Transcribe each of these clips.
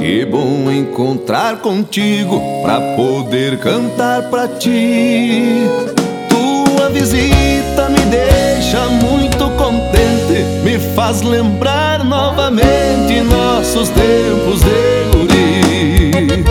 Que bom encontrar contigo pra poder cantar pra ti. Tua visita me deixa muito contente, me faz lembrar novamente nossos tempos de guri.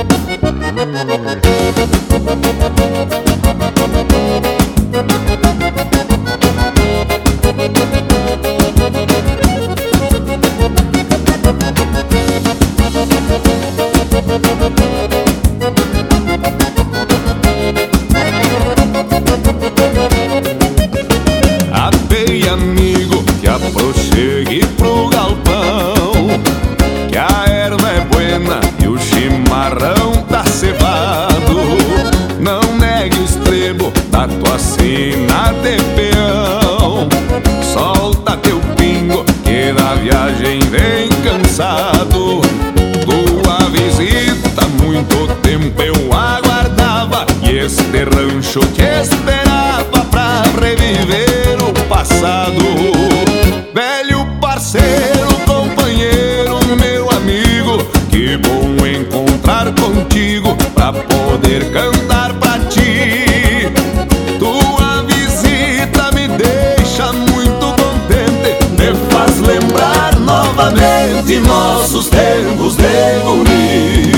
Apei, amigo, que aproxegue pro galpão, que a erva é buena e o chimarrão tá cevado. Não negue o estrebo da tua sina de peão, solta teu pingo que da viagem vem cansado. Tua visita muito tempo eu aguardava, e este rancho te esperava pra reviver o passado. Velho parceiro, companheiro, meu amigo, que bom encontrar contigo pra poder cantar pra ti. Tua visita me deixa muito contente, me faz lembrar novamente nossos tempos de guri.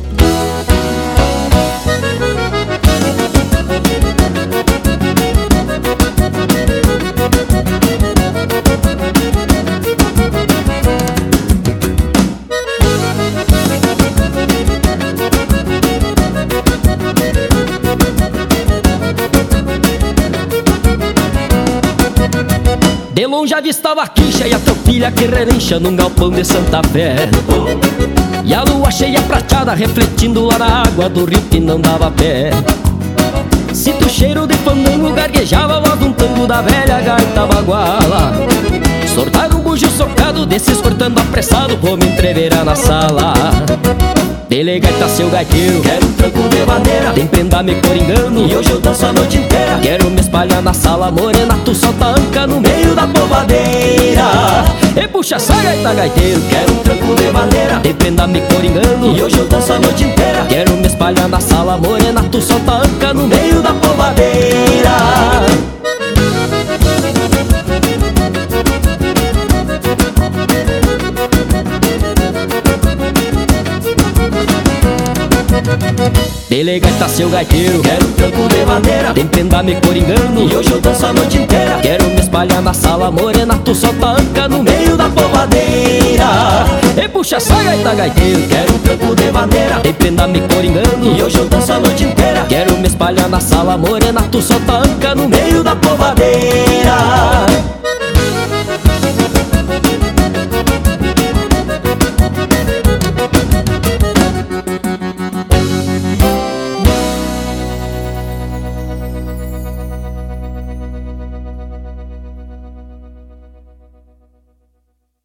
De longe avistava a quincha e a tropilha que relincha num galpão de Santa Fé, e a lua cheia prateada refletindo lá na água do rio que não dava pé. Sinto o cheiro de fandango, gaguejava a voz de um tango da velha gaita baguala. Sortaram um bujo socado desses cortando apressado, vou me entreverar na sala. Dele gaita, seu gaiteiro, quero um tranco de madeira, tem prenda me coringando e hoje eu danço a noite inteira. Quero me espalhar na sala morena, tu solta a anca no meio da povadeira. E puxa essa gaita, gaiteiro, quero um tranco de madeira, tem prenda me coringando e hoje eu danço a noite inteira. Quero me espalhar na sala morena, tu solta a anca no meio da povadeira. Dele gaita, seu gaiteiro, quero um tranco de madeira, tem prenda me coringando e hoje eu danço a noite inteira. Quero me espalhar na sala morena, tu solta a anca no meio da povadeira. E puxa essa gaita, gaiteiro, quero um tranco de madeira, tem prenda me coringando e hoje eu danço a noite inteira. Quero me espalhar na sala morena, tu solta a anca no meio da povadeira.